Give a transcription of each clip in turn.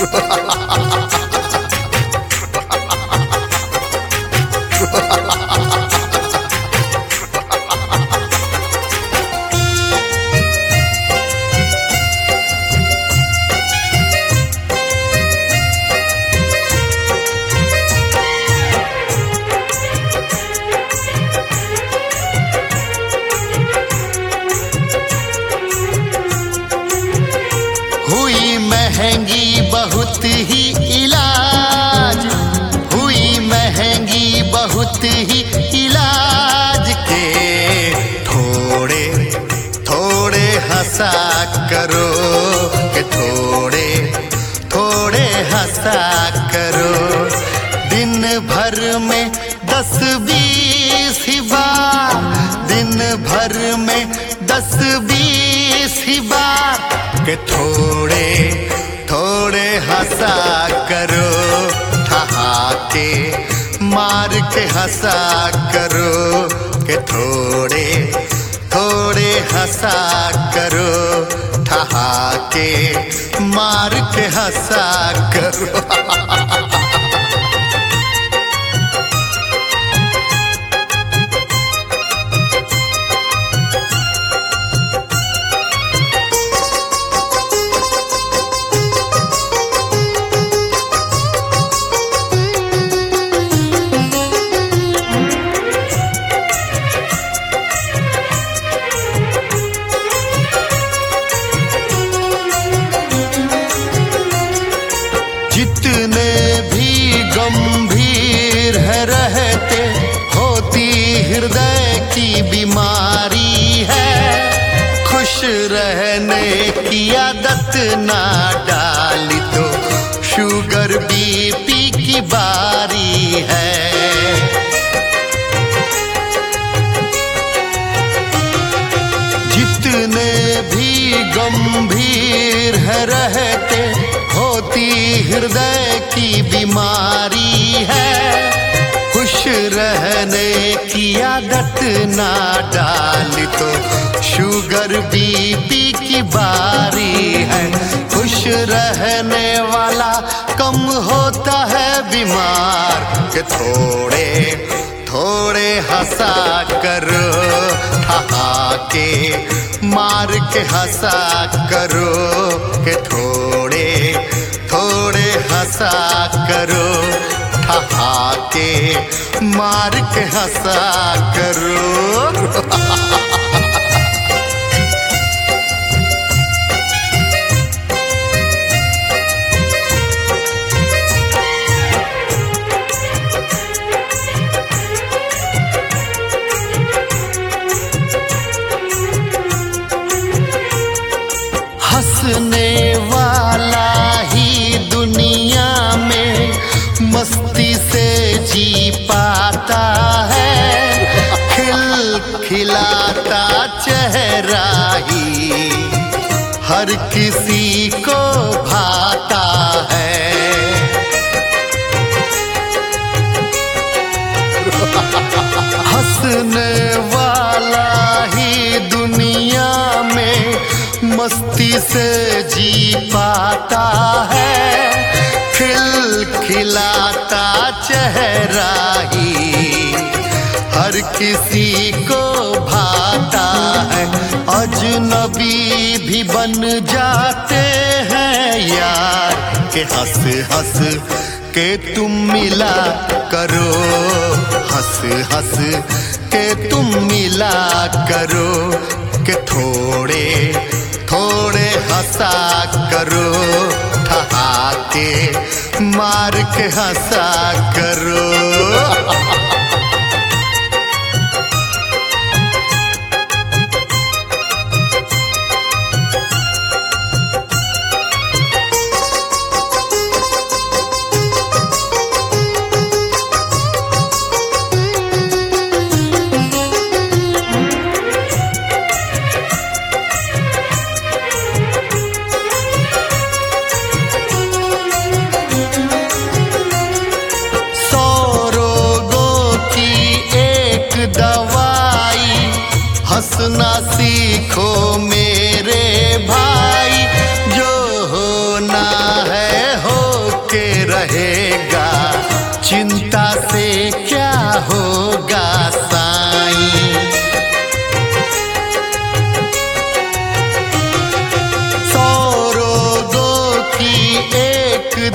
हुई महंगी बहुत ही इलाज, हुई महंगी बहुत ही इलाज के थोड़े थोड़े हंसा करो, के थोड़े थोड़े हंसा करो। दिन भर में 10-20 ही बार, दिन भर में 10-20 ही बार के थोड़े थोड़े हंसा करो, ठहाके मार के हंसा करो, के थोड़े थोड़े हंसा करो, ठहाके मार के हंसा करो। जितने भी गंभीर है रहते, होती हृदय की बीमारी है। खुश रहने की आदत ना डाली तो शुगर बीपी की बारी है। जितने भी गंभीर है रहते, होती हृदय की बीमारी है। खुश रहने की आदत ना डाली तो शुगर बीपी की बारी है। खुश रहने वाला कम होता है बीमार, के थोड़े थोड़े हंसा करो, ठहाके मार के हंसा करो, के थोड़े थोड़े हंसा करो, ठहाके मार के हंसा करो। हंसने वाला ही दुनिया में मस्ती से जी पाता है। खिलखिलाता चेहरा ही हर किसी को भाता है। हंसने वाला ही दुनिया में मस्ती से जी पाता है। खिलखिलाता चेहरा ही हर किसी को भाता है। अजनबी भी बन जाते हैं यार, के हंस हंस के तुम मिला करो, हंस हंस के तुम मिला करो, के थोड़े थोड़े हंसा करो, ठहाके मार के हंसा करो।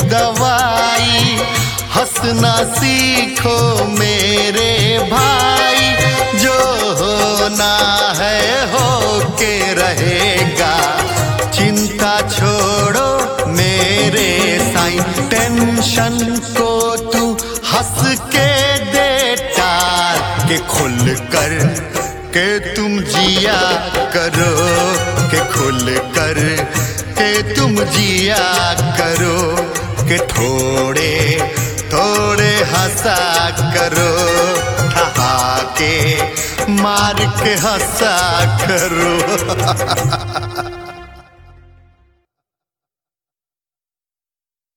दवाई। हंसना सीखो मेरे भाई, जो होना है हो के रहेगा। चिंता छोड़ो मेरे साईं, टेंशन को तू हंस के दे टाल के खुल कर के तुम जिया करो, के खुल कर के तुम जिया करो, के थोड़े थोड़े हंसा करो, ठहाके मार के हंसा करो।